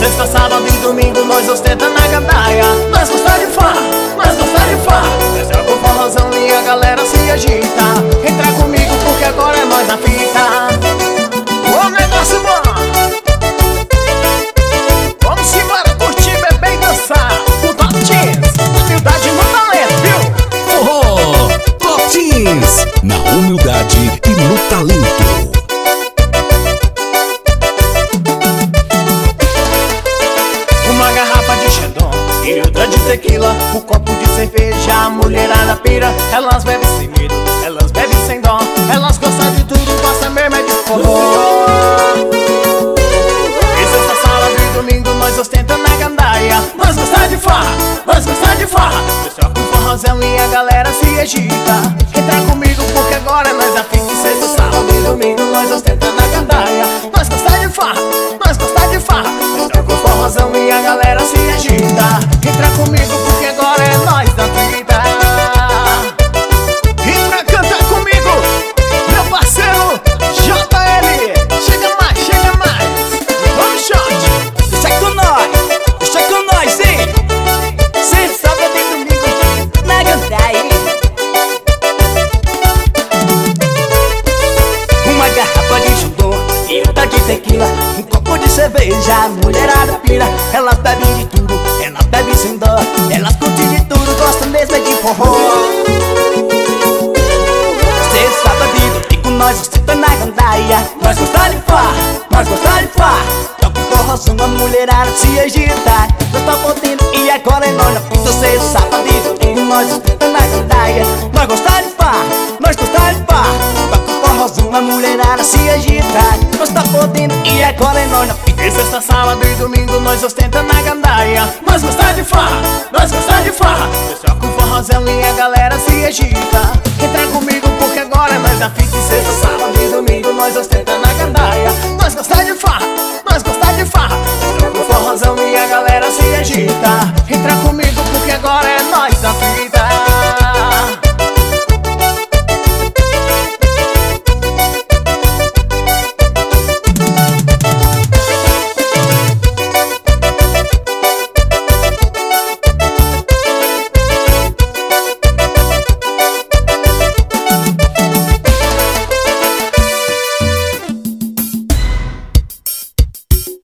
Sexta, sábado e domingo nós ostenta na gandaia. Nós gosta de farra, nós gosta de farra. Nós joga o forrozão e a galera se agita. Entra comigo porque agora é nós na fita. O negócio bom. Vamos embora curtir, beber e dançar. O Top Teens, humildade no talento, viu? Forró Top Teens, na humildade e no talento. Uma garrafa de Xandão e outra de tequila, um copo de cerveja, a mulherada pira. Elas bebem sem medo, elas bebem sem dó. Elas gostam de tudo, gostam mesmo é de forró. E sexta, sábado e domingo nós ostenta na gandaia. Nós gosta de farra, nós gosta de farra. Nós troca um forrozão e a galera se agita. Entra comigo porque agora nós a fita. Sexta, sábado e domingo nós ostenta na gandaia. Nós gosta de farra, nós gosta de farra. Nós troca um forrozão e a galera se agita. Entra comigo porque agora é nós da fita. E pra cantar comigo, meu parceiro JL. Chega mais, vamos shot. Deixa com nós, hein? Sexta, sábado e domingo na gandaia. Uma garrafa de judô e outra de tequila, um copo de cerveja, a mulherada pira. Elas bebem de tudo, elas bebem sem dó. Elas curtem de tudo, gostam mesmo é de forró. Sexta, sábado e domingo nós ostenta na gandaia. Nós gosta de farra, nós gosta de farra. Toca o forrozão, a mulherada se agita. Nós tá podendo e agora é nós na fita. Sexta, sábado e domingo nós ostenta na gandaia. Nós gosta de farra, nós gosta de farra. Toca o forrozão, a mulherada se agita. Nós tá podendo e agora é nós na fita. E sexta, sábado e domingo nós ostenta na gandaia. Nós gosta de farra, nós gosta de farra. Nós troca um forrozão e a galera se agita.